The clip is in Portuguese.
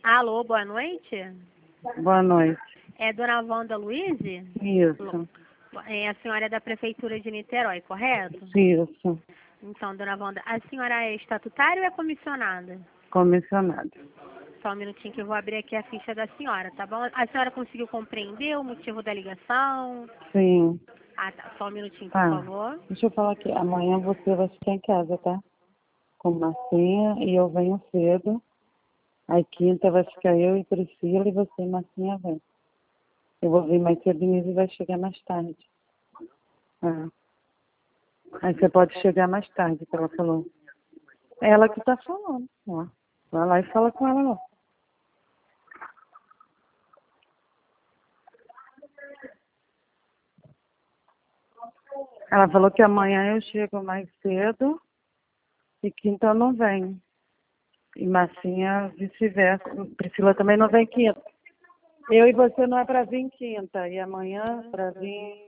Alô, boa noite. Boa noite. É Dona Wanda Luiz? Isso, A senhora é da Prefeitura de Niterói, correto? isso. Então, Dona Wanda, a senhora é estatutária ou é comissionada? Comissionado. Só um minutinho que eu vou abrir aqui a ficha da senhora, tá bom? A senhora conseguiu compreender o motivo da ligação? Sim. Ah, tá. Só um minutinho, por Tá. favor. Deixa eu falar aqui. Amanhã você vai ficar em casa, tá? Com Marcinha e eu venho cedo. Aí quinta vai ficar eu e Priscila e você e Marcinha vem. Eu vou vir mais cedo e vai chegar mais tarde. Ah. Aí você pode chegar mais tarde, que ela falou. É ela que tá falando. Ó. Vai lá e fala com ela, ó. Ela falou que amanhã eu chego mais cedo e quinta eu não venho. E Marcinha vice-versa. Priscila também não vem quinta. Eu e você não é para vir quinta. E amanhã para vir